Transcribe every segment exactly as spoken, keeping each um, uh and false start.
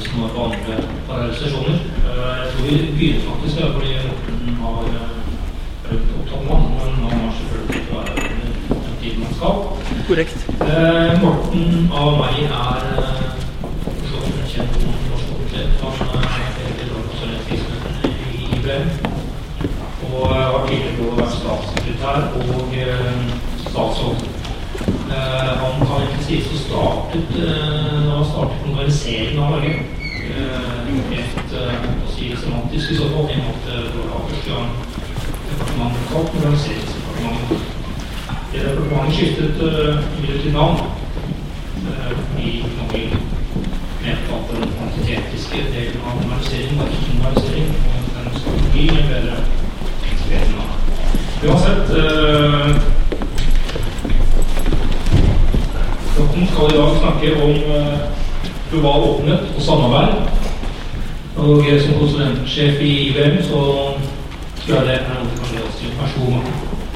som var på andre parallellisasjoner. Jeg tror vi begynner faktisk der, fordi Morten har prøvd opptatt med han, men han har selvfølgelig ikke vært den tiden man skal. Korrekt. Morten av meg er forstått en kjent norsk offentlighet. Han er veldig bra på solidaritetskrigsmøtene i I B M, og har tidligere vært statssekretær og statsråd. Uh, han kan ikke sies å startet uh, å startet konvenseringen av Norge uh, et uh, å si semantisk i så fall i måte det var første gang departementet kalt konvenseringsdepartementet. Det departementet skiftet uh, til navn uh, i Norge mente at den kvantitetiske delen av konvenseringen var ikke konvensering og den skal bli en bedre ekspert navn. Uansett uh, Klokken skal i dag snakke om uh, global åpenhet og samarbeid. Og uh, som konsulentsjef i I B M så tror jeg det er noe som kan gjøre oss til. Vær så god,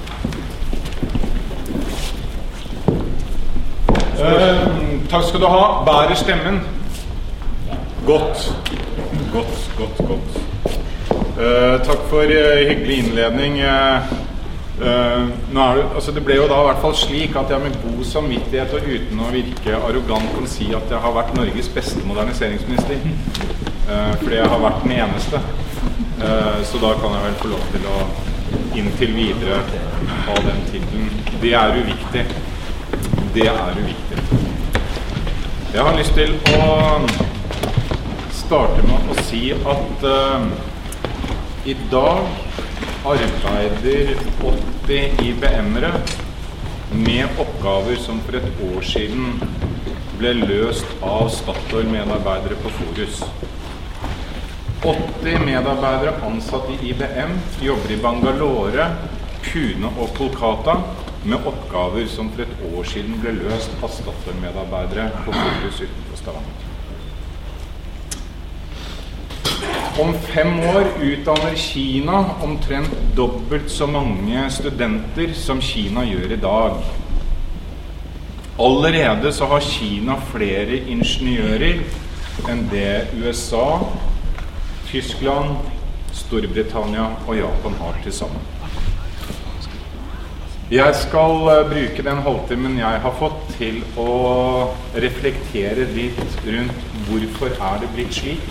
Martin. Uh, takk skal du ha. Bærer stemmen? Godt. Godt, godt, godt. Uh, takk for uh, hyggelig innledning. Uh, Uh, nå er det, altså det ble jo da i hvert fall slik at jeg med god samvittighet og uten å virke arrogant kan si at jeg har vært Norges beste moderniseringsminister uh, fordi jeg har vært den eneste uh, så da kan jeg vel få lov til å inntil videre ha den titlen. Det er uviktig det er uviktig jeg har lyst til å starte med å si at uh, i dag arbeider åtti I B M-ere med oppgaver som for et år siden ble løst av Statoil-medarbeidere på Forus. åtti medarbeidere ansatt i I B M jobber i Bangalore, Pune og Kolkata med oppgaver som for et år siden ble løst av Statoil-medarbeidere på Forus utenfor Stavanger. Om fem år utdanner Kina omtrent dobbelt så mange studenter som Kina gjør i dag. Allerede så har Kina flere ingeniører enn det U S A, Tyskland, Storbritannia og Japan har til sammen. Jeg skal bruke den halvtimen jeg har fått til å reflektere litt rundt hvorfor er det blitt slik.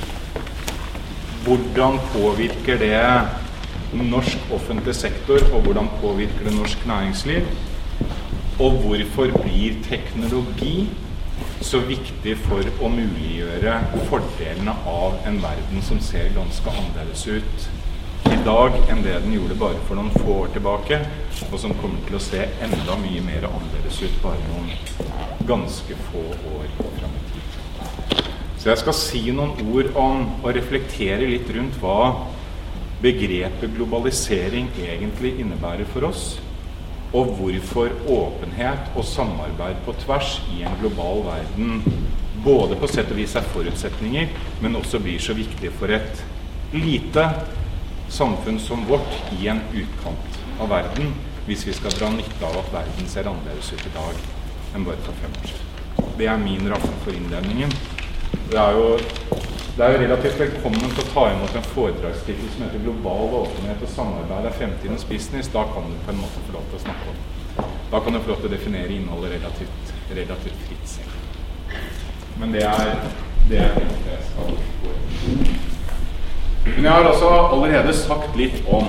Hvordan påvirker det norsk offentlig sektor, og hvordan påvirker det norsk næringsliv? Og hvorfor blir teknologi så viktig for å muliggjøre fordelene av en verden som ser ganske annerledes ut i dag enn det den gjorde bare for noen få år tilbake, og som kommer til å se enda mye mer annerledes ut bare noen ganske få år frem i tid. Så jeg skal si noen ord om å reflektere litt rundt hva begrepet globalisering egentlig innebærer for oss, og hvorfor åpenhet og samarbeid på tvers i en global verden både på sett og vis er forutsetninger, men også blir så viktig for et lite samfunn som vårt i en utkant av verden, hvis vi skal dra nytte av at verden ser annerledes ut i dag enn bare for fem år siden. Det er min ramme for innledningen. Det er jo, det er jo relativt velkommen til å ta imot en foredragstittel som heter Global åpenhet og samarbeid er fremtidens business. Da kan du på en måte få lov til å snakke om. Da kan du få lov til å definere innholdet relativt, relativt fritt selv. Men det er det er det jeg skal gå inn. Men jeg har altså allerede sagt litt om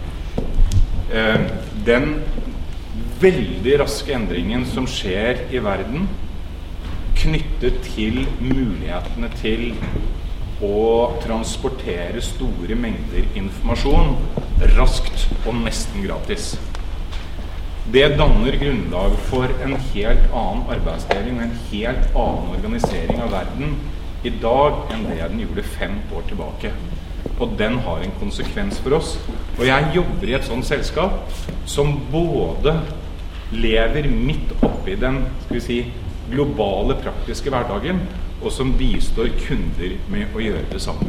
eh, den veldig raske endringen som skjer i verden knyttet til mulighetene til å transportere store mengder informasjon raskt og nesten gratis. Det danner grunnlag for en helt annen arbeidsdeling og en helt annen organisering av verden i dag enn det den gjorde fem år tilbake. Og den har en konsekvens for oss. Og jeg jobber i et sånt selskap som både lever midt oppe i den, skal vi si, globale praktiske hverdagen, og som bistår kunder med å gjøre det samme.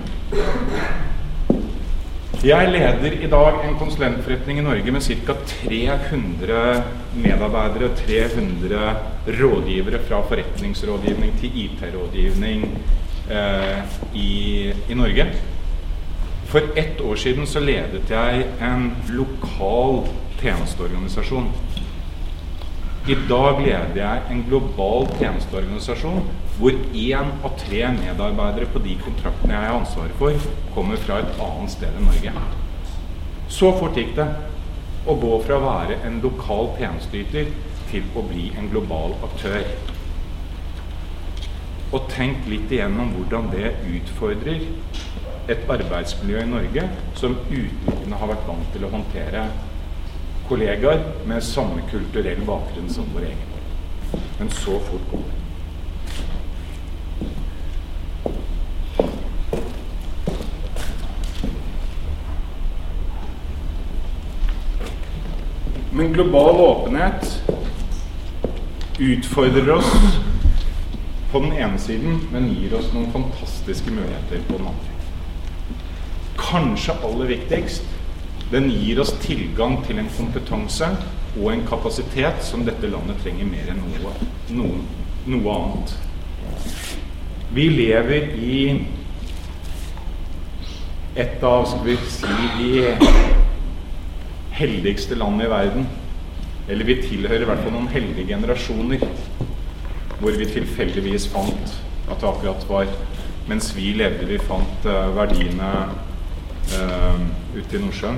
Jeg leder i dag en konsulentforretning i Norge med ca. tre hundre medarbeidere, tre hundre rådgivere fra forretningsrådgivning til I T-rådgivning, eh, i, i Norge. For ett år siden så ledet jeg en lokal tjenesteorganisasjon. I dag leder jeg en global tjenesteorganisasjon hvor en av tre medarbeidere på de kontraktene jeg har ansvaret for, kommer fra et annet sted enn Norge. Så fort gikk det å gå fra å være en lokal tjenesteyter til å bli en global aktør. Og tenk litt igjennom hvordan det utfordrer et arbeidsmiljø i Norge som utelukkende har vært vant til å håndtere kollegaer med samme kulturell bakgrunn som vår egen. Men så fort går det. Men global åpenhet utfordrer oss på den ene siden, men gir oss noen fantastiske muligheter på den andre. Kanskje aller viktigst, den gir oss tilgang til en kompetanse og en kapasitet som dette landet trenger mer enn noe, noe, noe annet. Vi lever i et av, skal vi si, de heldigste land i verden, eller vi tilhører i hvert fall noen heldige generasjoner, hvor vi tilfeldigvis fant at det akkurat var, mens vi levde, vi fant uh, verdiene uh, ute i Nordsjøen.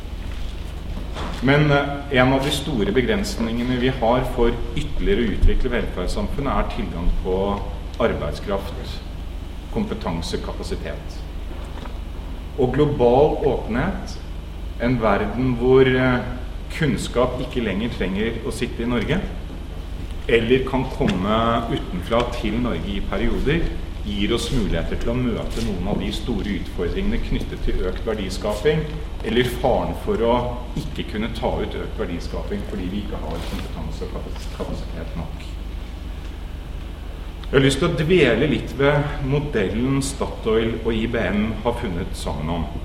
Men uh, en av de store begrensningene vi har for ytterligere å utvikle velferdssamfunnet er tilgang på arbeidskraft, kompetanse, kapasitet. Og global åpenhet, en verden hvor kunnskap ikke lenger trenger å sitte i Norge, eller kan komme utenfra til Norge i perioder, gir oss muligheter til å møte noen av de store utfordringene knyttet til økt verdiskaping, eller faren for å ikke kunne ta ut økt verdiskaping fordi vi ikke har kompetanse og kapasitet nok. Jeg har lyst til å dvele litt ved modellen Statoil og I B M har funnet sammen om.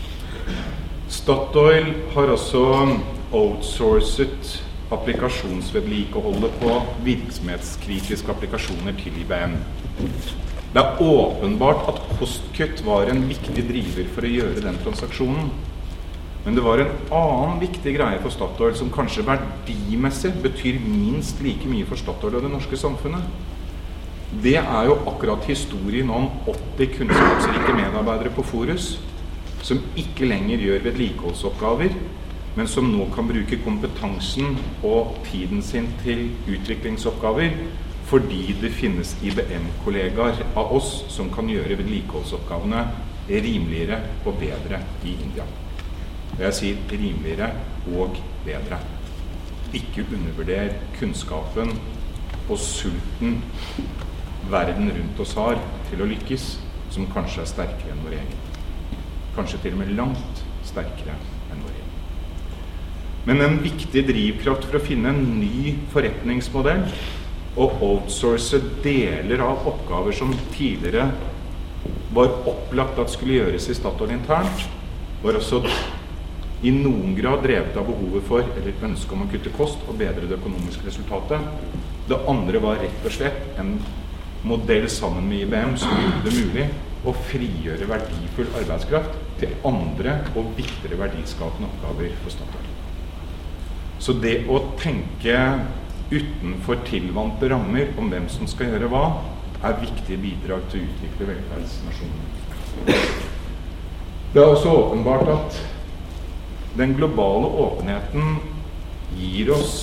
Statoil har også outsourcet applikasjonsvedlikeholdet på virksomhetskritiske applikasjoner til I B M. Det er åpenbart at kostkutt var en viktig driver for å gjøre den transaksjonen. Men det var en annen viktig greie for Statoil som kanskje verdimessig betyr minst like mye for Statoil og det norske samfunnet. Det er jo akkurat historien om åtti kunnskapsrike medarbeidere på Forus, som ikke lenger gjør vedlikeholdsoppgaver, men som nå kan bruke kompetansen og tiden sin til utviklingsoppgaver, fordi det finnes I B M-kollegaer av oss som kan gjøre vedlikeholdsoppgavene rimeligere og bedre i India. Og jeg sier rimeligere og bedre. Ikke undervurder kunnskapen og sulten verden rundt oss har til å lykkes, som kanskje er sterkere enn vår egen. Kanskje til og med langt sterkere enn vår egen. Men en viktig drivkraft for å finne en ny forretningsmodell og outsource deler av oppgaver som tidligere var opplagt at skulle gjøres i Statoil internt, var også i noen grad drevet av behovet for, eller ønsket om å kutte kost og bedre det økonomiske resultatet. Det andre var rett og slett en modell sammen med I B M som gjorde det mulig å frigjøre verdifull arbeidskraft til andre og viktigere verdiskapende oppgaver for Statoil. Så det å tenke utenfor tilvante rammer om hvem som skal gjøre hva, er viktige bidrag til å utvikle velferdsnasjonen. Det er også åpenbart at den globale åpenheten gir oss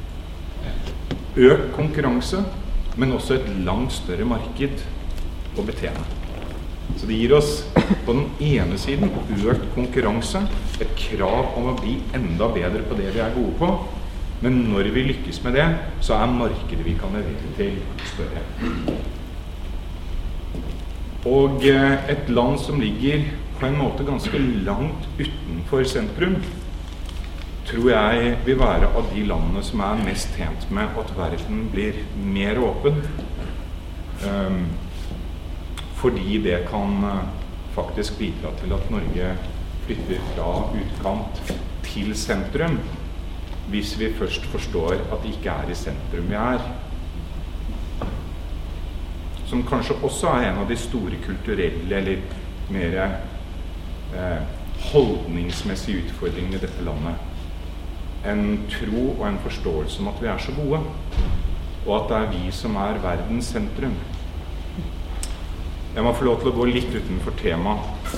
økt konkurranse, men også et langt større marked å betjene. Så det gir oss på den ene siden økt konkurranse, et krav om å bli enda bedre på det vi er gode på, men når vi lykkes med det, så er markedet vi kan levere til større. Og et land som ligger på en måte ganske langt utenfor sentrum, tror jeg vil være av de landene som er mest tjent med at verden blir mer åpen, um, fordi det kan uh, faktisk bidra til at Norge flytter fra utkant til sentrum, hvis vi først forstår at det ikke er i sentrum vi er. som kanskje også er en av de store kulturelle eller mer eh, holdningsmessige utfordringene i dette landet. En tro og en forståelse om at vi er så gode, og at det er vi som er verdens sentrum. Jeg må få lov til å gå litt utenfor temaet.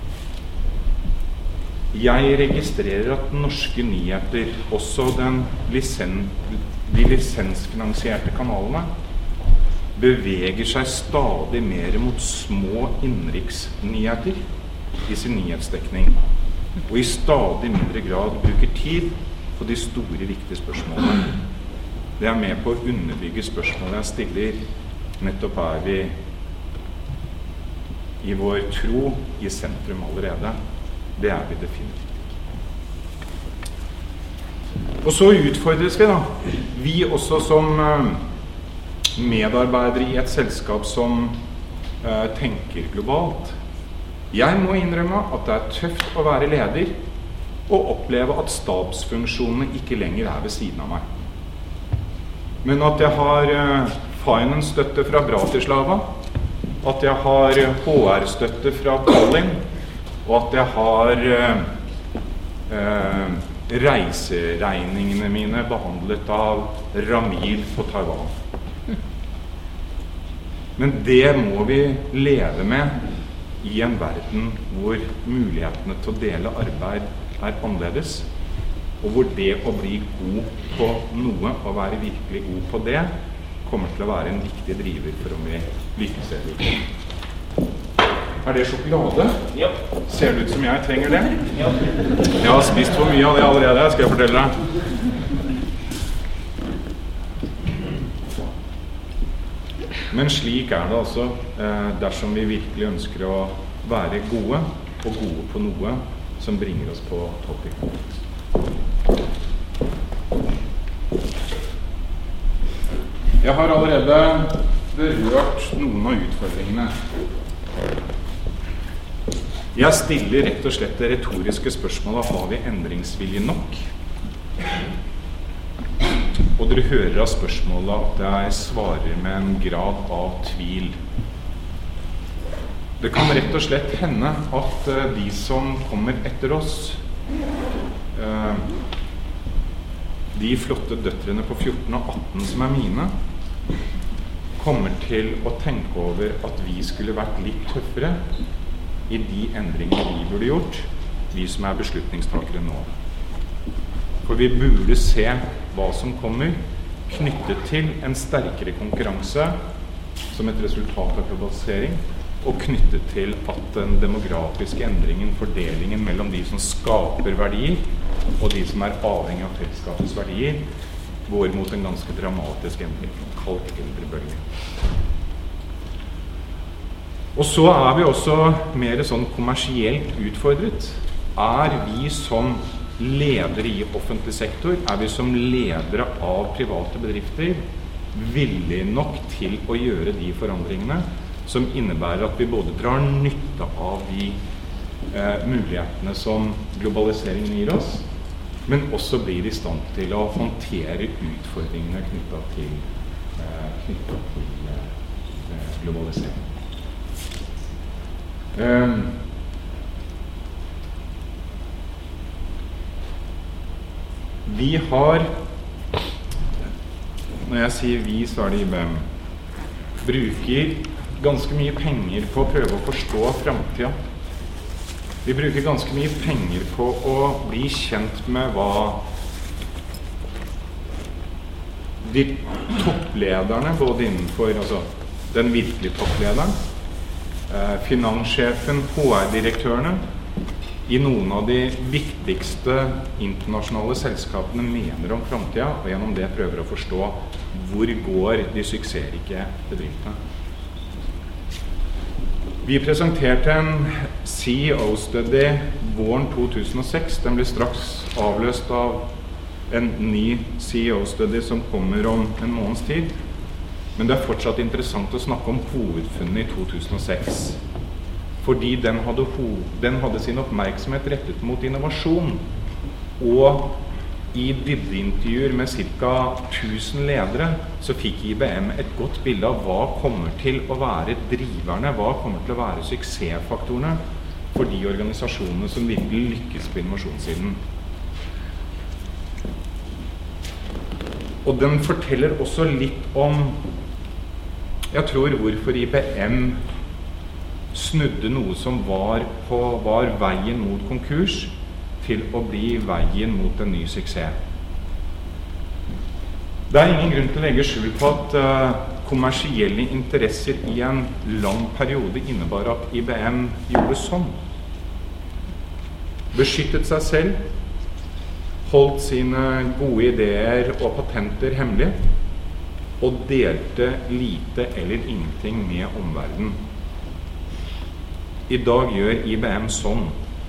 Jeg registrerer at norske nyheter, også den lisen, de lisensfinansierte kanalene, beveger seg stadig mer mot små innenriksnyheter i sin nyhetsdekning, og i stadig mindre grad bruker tid på de store, viktige spørsmålene. Det er med på å underbygge spørsmålet jeg stiller. Nettopp er vi i vår tro i sentrum allerede. Det er vi definitivt. Og så utfordres vi da, vi også som medarbeidere i et selskap som uh, tenker globalt. Jeg må innrømme at det er tøft å være leder og oppleve at stabsfunksjonene ikke lenger er ved siden av meg. Men at jeg har uh, finance-støtte fra Bratislava, at jeg har H R-støtte fra Tallinn, og at jeg har uh, uh, reiseregningene mine behandlet av Ramil på Taiwan. Men det må vi leve med i en verden hvor mulighetene til å dele arbeid er annerledes, og hvor det å bli god på noe, og være virkelig god på det, kommer til å være en viktig driver for om vi lykkes eller ikke. Er det sjokolade? Ja. Ser det ut som jeg trenger det? Ja. Jeg har spist for mye av det allerede, skal jeg fortelle deg. Men slik er det altså eh, dersom vi virkelig ønsker å være gode, og gode på noe som bringer oss på toppen. Jeg har allerede berørt noen av utfordringene. Jeg stiller rett og slett det retoriske spørsmålet: har vi endringsvilje nok? Og dere hører av spørsmålet at jeg svarer med en grad av tvil. Det kan rett og slett hende at uh, de som kommer etter oss, uh, de flotte døtrene på fjorten og atten som er mine, kommer til å tenke over at vi skulle vært litt tøffere i de endringene vi burde gjort, vi som er beslutningstakere nå. For vi burde se hva som kommer, knyttet til en sterkere konkurranse som et resultat av globalisering, og knyttet til at den demografiske endringen, fordelingen mellom de som skaper verdier, og de som er avhengig av fellesskapets verdier, går mot en ganske dramatisk endring, kalt eldrebølge. Og så er vi også mer sånn kommersielt utfordret. Er vi som ledere i offentlig sektor, er vi som ledere av private bedrifter villige nok til å gjøre de forandringene som innebærer at vi både drar nytte av de eh, mulighetene som globaliseringen gir oss, men også blir i stand til å håndtere utfordringene knyttet til, eh, knyttet til eh, globalisering. Um, vi har, når jeg sier vi, så er det I B M, bruker ganske mye penger på å prøve å forstå fremtiden. Vi bruker ganske mye penger på å bli kjent med hva de topplederne, både innenfor altså, den virkelige topplederen, eh, finanssjefen, H R-direktørene, I noen av de viktigste internasjonale selskapene mener om fremtiden, og gjennom det prøver å forstå hvor går de suksessrike bedriftene. Vi presenterte en C E O-study våren to tusen og seks. Den ble straks avløst av en ny C E O-study som kommer om en måneds tid. Men det er fortsatt interessant å snakke om hovedfunnene I to tusen og seks. Fordi den hadde, den hadde sin oppmerksomhet rettet mot innovasjon og i dybdeintervjuer med cirka tusen ledere, så fikk I B M et godt bilde av hva kommer til å være driverne, hva kommer til å være suksessfaktorene for de organisasjonene som virkelig lykkes på innovasjonssiden. Og den forteller også litt om, jeg tror, hvorfor I B M snudde noe som var, på, var veien mot konkurs, til å bli veien mot en ny suksess. Det er ingen grunn til å legge skjul på at uh, kommersielle interesser i en lang periode innebar at I B M gjorde sånn. Beskyttet seg selv, holdt sine gode ideer og patenter hemmelig, og delte lite eller ingenting med omverdenen. I dag gjør I B M sånn.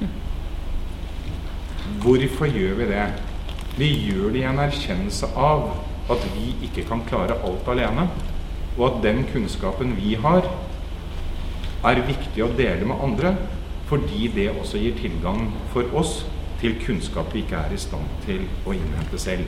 Hvorfor gjør vi det? Vi gjør det i en erkjennelse av at vi ikke kan klare alt alene, og at den kunnskapen vi har er viktig å dele med andre, fordi det også gir tilgang for oss til kunnskap vi ikke er i stand til å innhente selv.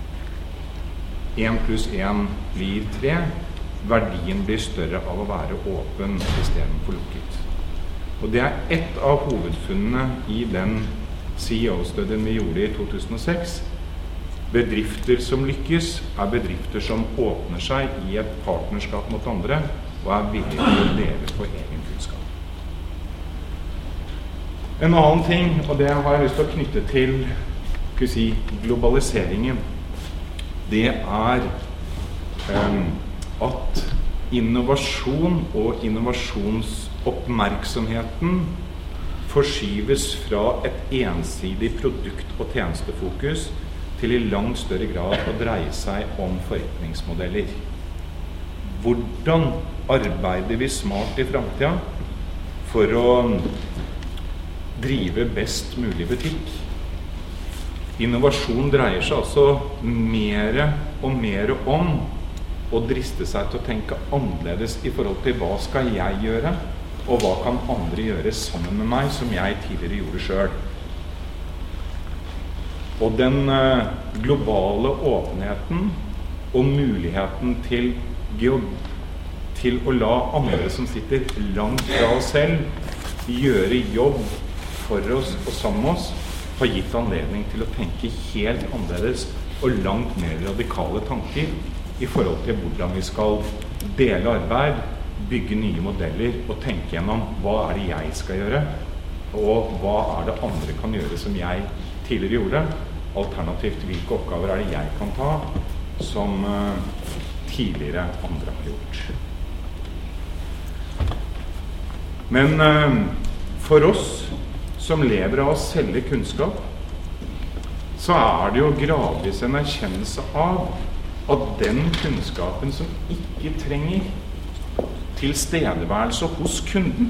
En pluss en blir tre. Verdien blir større av å være åpen i stedet for lukket. Og det er ett av hovedfunnene i den C E O-studien vi gjorde i to tusen og seks. Bedrifter som lykkes er bedrifter som åpner seg i et partnerskap mot andre og er villige til å dele på egen kunnskap. En annen ting, og det har jeg lyst til å knytte til skal vi si, globaliseringen, det er um, at innovasjon og innovasjonsoppmerksomheten forskyves fra et ensidig produkt- og tjenestefokus til i langt større grad å dreie seg om forretningsmodeller. Hvordan arbeider vi smart i fremtiden for å drive best mulig butikk? Innovasjon dreier seg altså mer og mer om å driste seg til å tenke annerledes i forhold til hva skal jeg gjøre, og hva kan andre gjøre sammen med meg som jeg tidligere gjorde selv. Og den uh, globale åpenheten og muligheten til, til å la andre som sitter langt fra oss selv gjøre jobb for oss og sammen med oss, har gitt anledning til å tenke helt annerledes og langt mer radikale tanker i forhold til hvordan vi skal dele arbeid, bygge nye modeller og tenke gjennom hva er det jeg skal gjøre, og hva er det andre kan gjøre som jeg tidligere gjorde, alternativt hvilke oppgaver er det jeg kan ta som uh, tidligere andre har gjort. Men uh, for oss som lever av å selge kunnskap, så er det jo gradvis en erkjennelse av at den kunnskapen som ikke trenger tilstedeværelse hos kunden,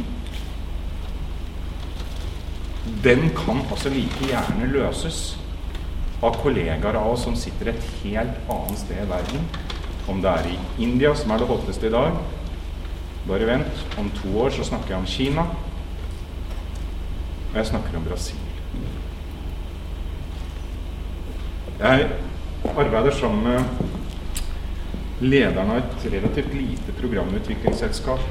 den kan altså like gjerne løses av kollegaer av oss som sitter et helt annet sted i verden. Om det er i India, som er det hotteste i dag, bare vent, om to år så snakker jeg om Kina, og jeg snakker om Brasil. Jeg arbeider sammen med lederen av et relativt lite programutviklingsselskap,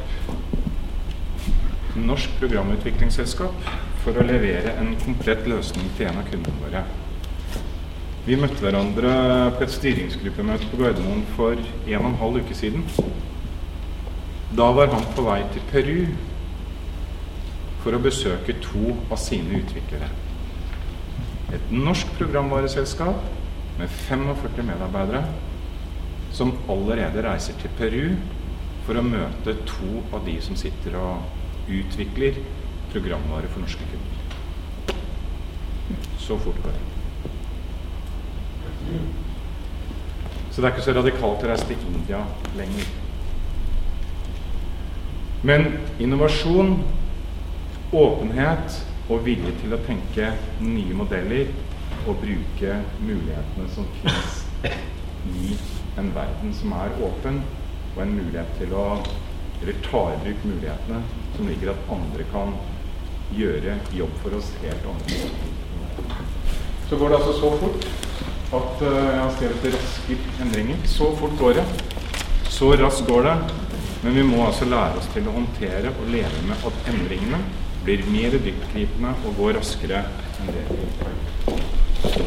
norsk programutviklingsselskap, for å levere en komplett løsning til en av kundene våre. Vi møtte hverandre på et styringsgruppemøte på Gardermoen for en og en halv uke siden. Da var han på vei til Peru for å besøke to av sine utviklere. Et norsk programvareselskap med førtifem medarbeidere som allerede reiser til Peru for å møte to av de som sitter og utvikler programvare for norske kunder. Så fort går det. Så det er ikke så radikalt å reise til India lenger. Men innovasjon, åpenhet og vilje til å tenke nye modeller og bruke mulighetene som finnes i en verden som er åpen, og en mulighet til å eller ta i bruk mulighetene som ligger at andre kan gjøre jobb for oss helt annerledes. Så går det altså så fort at uh, jeg har skrevet raske endringer. Så fort går det. Så raskt går det. Men vi må altså lære oss til å håndtere og leve med at endringene blir mer dyptgripende og går raskere enn det vi gjør.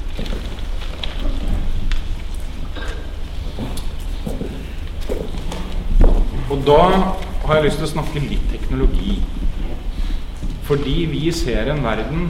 Og da har jeg lyst til å snakke litt teknologi. Fordi vi ser en verden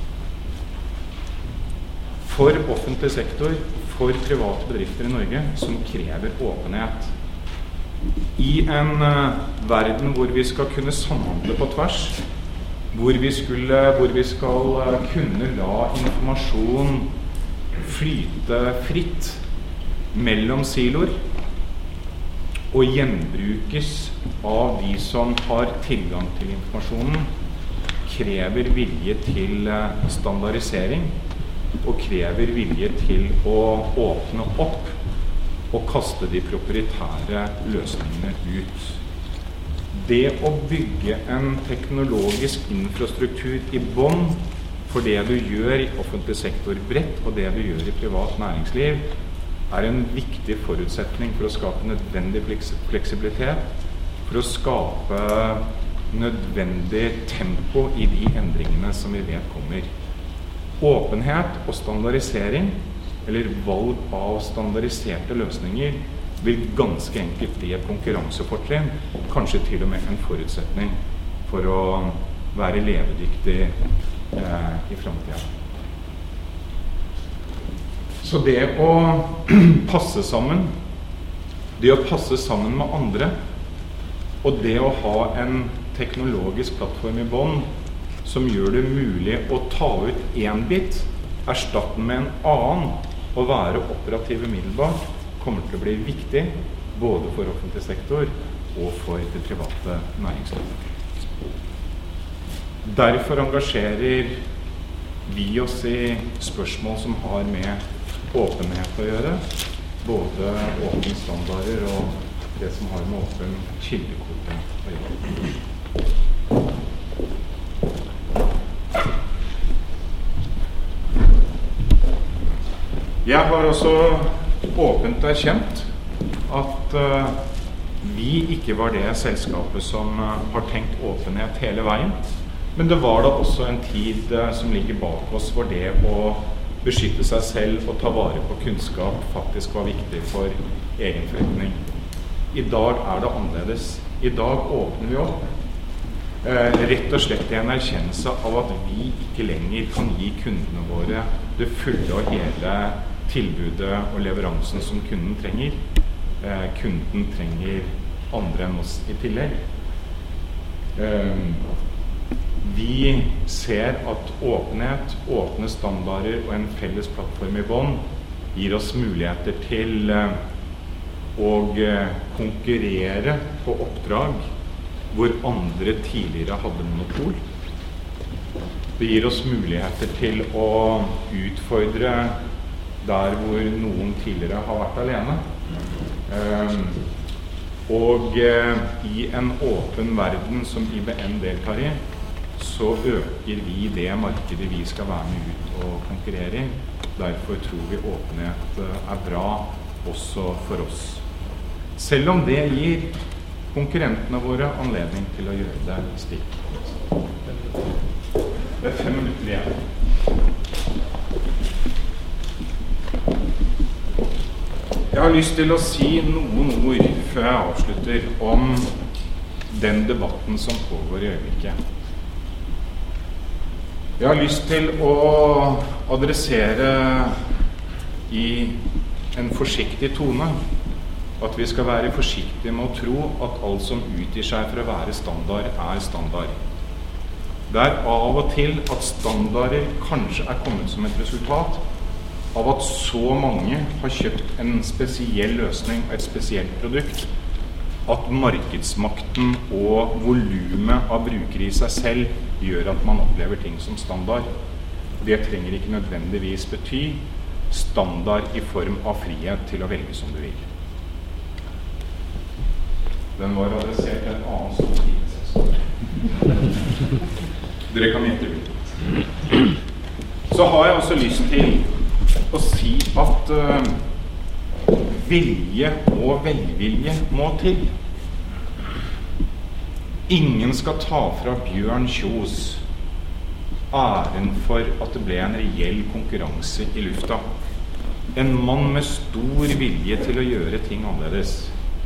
for offentlig sektor, for private bedrifter i Norge, som krever åpenhet. I en uh, verden hvor vi skal kunne samhandle på tvers, hvor vi, skulle, hvor vi skal uh, kunne la informasjon flyte fritt mellom siloer, og gjenbrukes av de som har tilgang til informasjonen, krever vilje til standardisering, og krever vilje til å åpne opp og kaste de proprietære løsningene ut. Det å bygge en teknologisk infrastruktur i bånn for det du gjør i offentlig sektor bredt, og det du gjør i privat næringsliv, er en viktig forutsetning for å skape nødvendig fleksibilitet, for å skape nødvendig tempo i de endringene som vi vet kommer. Åpenhet og standardisering, eller valg av standardiserte løsninger, vil ganske enkelt bli et konkurransefortrinn, kanskje til og med en forutsetning for å være levedyktig eh, i fremtiden. Så det å passe sammen, det å passe sammen med andre, og det å ha en teknologisk plattform i bånn som gjør det mulig å ta ut en bit, erstatte med en annen, og være operativ umiddelbart, kommer til å bli viktig både for offentlig sektor og for det private næringslivet. Derfor engasjerer vi oss i spørsmål som har med åpenhet å gjøre, både åpne standarder og det som har med åpen kildekode å gjøre. Jeg har også åpent erkjent at uh, vi ikke var det selskapet som uh, har tenkt åpenhet hele veien, men det var da også en tid uh, som ligger bak oss hvor det å beskytte seg selv og ta vare på kunnskap faktisk var viktig for egen forretning. I dag er det annerledes. I dag åpner vi opp eh, rett og slett i en erkjennelse av at vi ikke lenger kan gi kundene våre det fulle og hele tilbudet og leveransen som kunden trenger. Eh, kunden trenger andre enn oss i tillegg. Eh, Vi ser at åpenhet, åpne standarder og en felles plattform i bånn gir oss muligheter til å konkurrere på oppdrag hvor andre tidligere hadde monopol. Det gir oss muligheter til å utfordre der hvor noen tidligere har vært alene. Og i en åpen verden som I B M deltar i, så øker vi det markedet vi skal være med ut og konkurrere i. Derfor tror vi åpenhet er bra også for oss. Selv om det gir konkurrentene våre anledning til å gjøre det stikk. Det er fem minutter igjen. Jeg har lyst til å si noen ord før jeg avslutter om den debatten som pågår i øyeblikket. Jeg har lyst til å adressere i en forsiktig tone at vi skal være forsiktige med å tro at alt som utgir seg for å være standard, er standard. Det er av og til at standarder kanskje er kommet som et resultat av at så mange har kjøpt en spesiell løsning og et spesielt produkt, at markedsmakten og volumet av brukere i seg selv gjør at man opplever ting som standard. Det trenger ikke nødvendigvis bety standard i form av frihet til å velge som du vil. Den var adressert til en annen stor. Dere kan gjette ut. Så har jeg også lyst til å si at uh, vilje og velvilje må til. Ingen skal ta fra Bjørn Kjos æren for at det ble en reell konkurranse i lufta. En mann med stor vilje til å gjøre ting annerledes.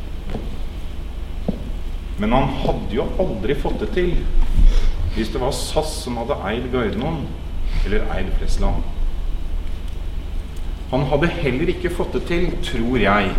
Men han hadde jo aldri fått det til hvis det var SAS som hadde eid Gardermoen eller eid Flesland. Han hadde heller ikke fått det til, tror jeg.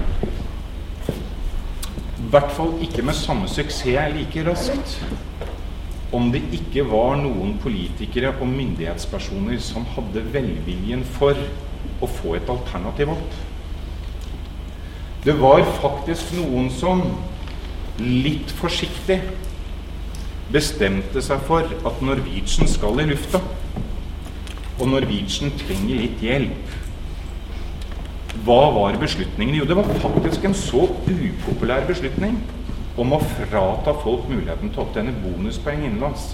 I hvert fall ikke med samme suksess like raskt. Om det ikke var noen politikere og myndighetspersoner som hadde velviljen for å få et alternativ opp. Det var faktisk noen som litt forsiktig bestemte seg for at Norwegian skal i lufta, og Norwegian trenger litt hjelp. Hva var beslutningen? Jo, det var faktisk en så upopulær beslutning om å frata folk muligheten til å opptjene bonuspoeng innenlands.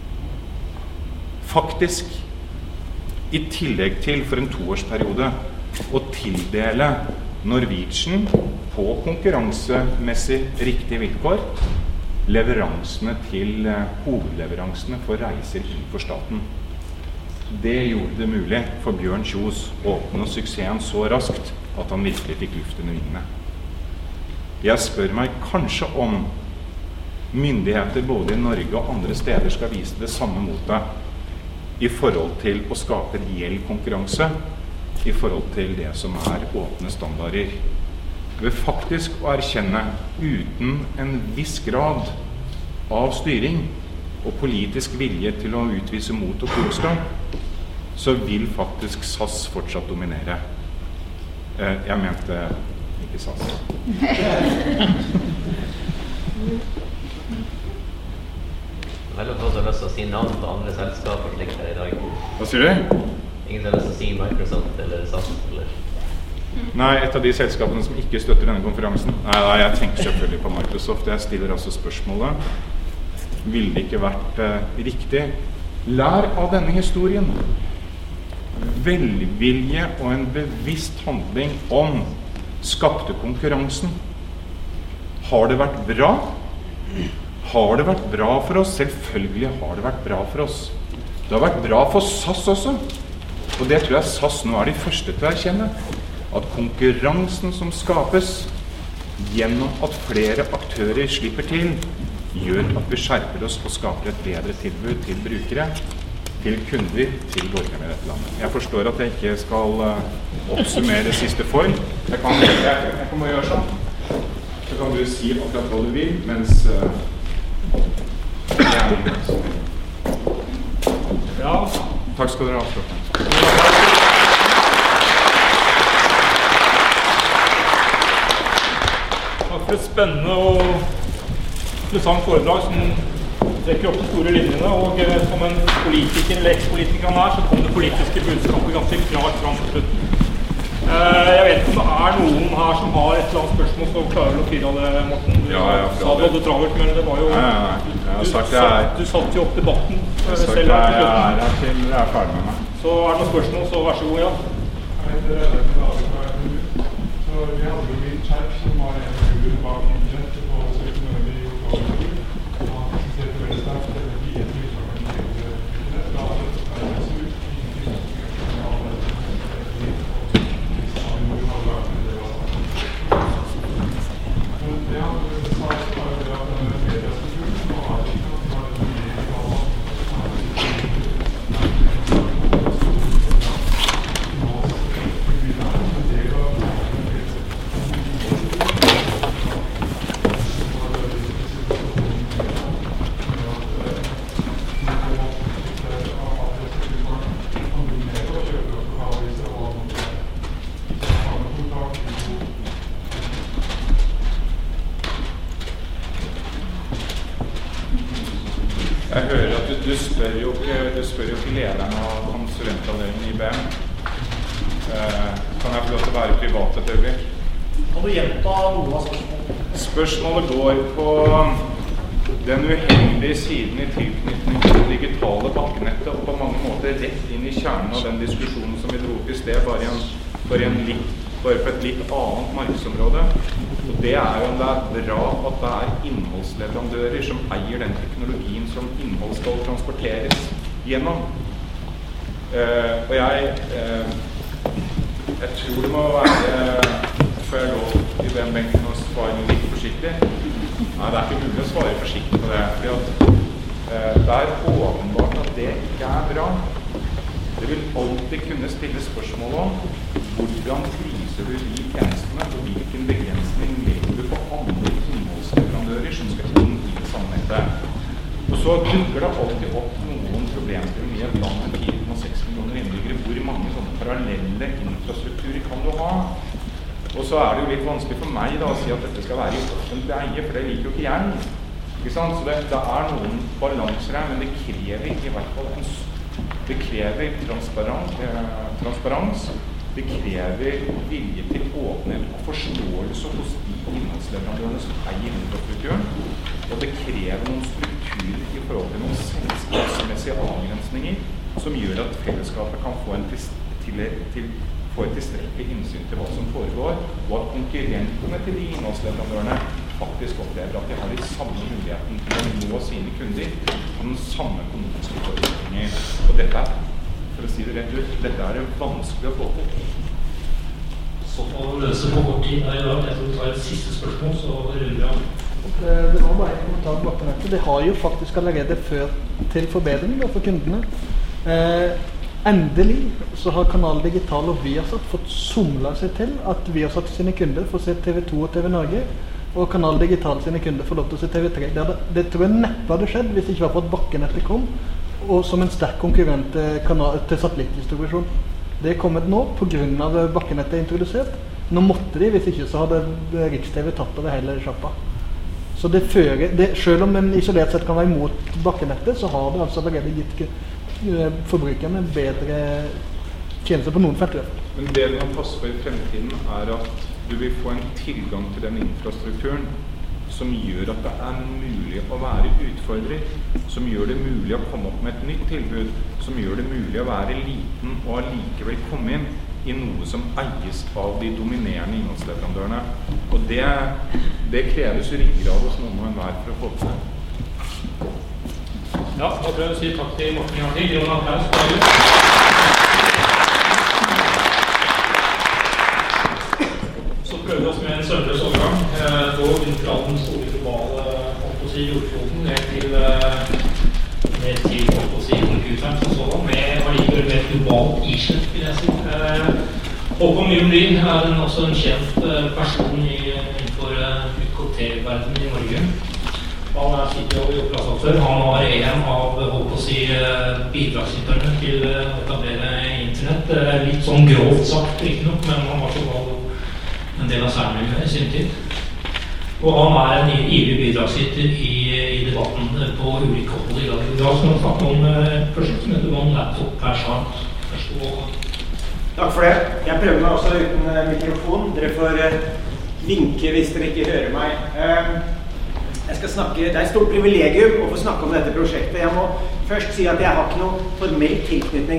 Faktisk, i tillegg til for en toårsperiode, å tildele Norwegian på konkurransemessig riktige vilkår leveransene til uh, hovedleveransene for reiser innenfor staten. Det gjorde det mulig for Bjørn Kjos å oppnå suksessen så raskt at han virkelig fikk luft under vingene. Jeg spør meg kanskje om myndigheter både i Norge og andre steder skal vise det samme motet i forhold til å skape reell konkurranse i forhold til det som er åpne standarder. Ved faktisk å erkjenne uten en viss grad av styring og politisk vilje til å utvise mot og klokskap, så vil faktisk SAS fortsatt dominere. Eh, jeg mente ikke SAS. Veldig få som har lyst til å si navn på andre selskaper slik her i dag. Hva sier du? Ingen som har lyst til å si Microsoft eller SAS eller... Nei, et av de selskapene som ikke støtter denne konferansen. Nei, nei, jeg tenker selvfølgelig på Microsoft. Jeg stiller altså spørsmålet. Ville det ikke vært eh, riktig? Lær av denne historien. Velvilje og en bevisst handling om skapte konkurransen. Har det vært bra? Har det vært bra for oss? Selvfølgelig har det vært bra for oss. Det har vært bra for SAS også. Og det tror jeg SAS nå er de første til å erkjenne. At konkurransen som skapes gjennom at flere aktører slipper til, gjør at vi skjerper oss og skaper et bedre tilbud til brukere, til kunder, til borgerne i dette landet. Jeg forstår at jeg ikke skal uh, oppsummere det siste for. Jeg kan, jeg, jeg kan bare gjøre sånn. Så kan du si akkurat hva du vil, mens uh, jeg, ja. Takk skal dere ha. Et spennende og interessant foredrag som trekker opp de store linjene, og eh, som en politiker eller eks-politiker han er, så kom det politiske budskapet ganske klart fram til slutten. Eh, jeg vet ikke om det er noen her som har et eller annet spørsmål som klarer å fyre av det, Morten. Du ja, ja, sa du hadde travelt, men det var jo... Nei, nei, nei. Jeg har sagt du, jeg er... Du satt jo opp debatten Jeg har sagt selv jeg her til er slutten. her til jeg er ferdig med meg. Så er det noen spørsmål, så vær så god, ja. Jeg heter Edvard David. Så vi hadde jo min kjærk som var en figur bak internett på søkemøte i oktober. Og han presenterte veldig sterkt denne friheten i utgangen til internett. Da hadde det vært så ut. Men det han sa, var det at denne mediestrukturen som var avviklet, var det mye i valget. Jeg hører at du, du, spør jo ikke, du spør jo ikke lederen av konsulentavdelingen i I B M. Eh, kan jeg få lov til å være privat et øyeblikk? Kan du gjenta noe av spørsmålet? Spørsmålet går på den uheldige siden i tilknytning til digitale bakkenettet og på mange måter rett inn i kjernen av den diskusjonen som vi dro opp i sted, bare, en, bare, en litt, bare på et litt annet markedsområde. Og det er jo om det er bra at det er innholdsleverandører som eier den teknologien som innhold skal transporteres gjennom. Uh, og jeg, uh, jeg tror det må være, får jeg lov i den benken å svare litt forsiktig. Nei, det er ikke mulig å svare forsiktig på det, fordi at uh, det er åpenbart at det ikke er bra. Det vil alltid kunne stille spørsmål om hvordan priser du de tjenestene, og hvilken begrensning legger du på andre innholdsleverandører som skal inn i det samme nettet. Og så dukker det alltid opp noen problemstillinger i et land med fire komma seks millioner innbyggere. Hvor mange sånne parallelle infrastrukturer kan du ha? Og så er det jo litt vanskelig for meg da, å si at dette skal være i offentlig eie, for det liker jo ikke jeg. Ikke sant? Så det, det er noen balanser her, men det krever i hvert fall en, det krever transparens, eh, transparens. Det krever vilje til åpenhet og forståelse hos de innholdsleverandørene som eier infrastrukturen. Og det krever noen strukturer i forhold til noen selskapsmessige avgrensninger som gjør at fellesskapet kan få, en til, til, til, få et tilstrekkelig innsyn til hva som foregår, og at konkurrentene til de innholdsleverandørene faktisk opplever at de har de samme muligheten til å nå sine kunder og den samme økonomiske forutsetninger. Og dette er, for å si det rett ut, dette er det vanskelig å få til. Så får vi løse på kort tid her i dag. Jeg tror vi tar et siste spørsmål, så runder vi av. Det var bare en kommentar på bakkenettet. Det har jo faktisk allerede ført til forbedringer for kundene. Eh, endelig så har Kanal Digital og Viasat fått somlet seg til at Viasat sine kunder får se T V to og T V Norge, og Kanal Digital sine kunder får lov til å se T V tre. Det, hadde, det tror jeg neppe hadde skjedd hvis det ikke var for at bakkenettet kom, og som en sterk konkurrent til, kanal, til satellittdistribusjon. Det er kommet nå på grunn av bakkenettet er introdusert. Nå måtte de, hvis ikke så hadde Riks-T V tatt over hele sjappa. Så det fører, det, selv om en isolert sett kan være imot bakkenettet, så har det altså allerede gitt uh, forbrukerne bedre tjenester på noen felter. Men det du må passe på i fremtiden er at du vil få en tilgang til den infrastrukturen som gjør at det er mulig å være utfordrer, som gjør det mulig å komme opp med et nytt tilbud, som gjør det mulig å være liten og allikevel komme inn i noe som eies av de dominerende innholdsleverandørene. Og det, det kreves ryggrad hos noen og enhver for å få til det. Ja, da prøver jeg å si takk til Morten Jarni. Jon Applaus. Så prøver vi oss med en sømløs overgang. Gå rundt fra den store globale si, jordkloden ned til, ned til si, computeren som sådan, med allikevel med et globalt islett, vil jeg si. Håkon Myhrli er en, også en kjent person i, innenfor U K T-verdenen i Norge. Han er sitter og jobber før. Han var en av håper å si, bidragsyterne til å etablere internett. Litt sånn grovt sagt, ikke nok, men han var så en del av særmiljøet i sin tid. Og han er en ivrig bidragsyter i, i debatten på ulike hold i dag. I dag skal vi snakke om et prosjekt som heter One Laptop per sak. Vær så god. Takk for det. Jeg prøver meg også uten mikrofon. Dere får vinke hvis dere ikke hører meg. Jeg skal snakke, det er et stort privilegium å få snakke om dette prosjektet. Jeg må først si at jeg har ikke noen formell tilknytning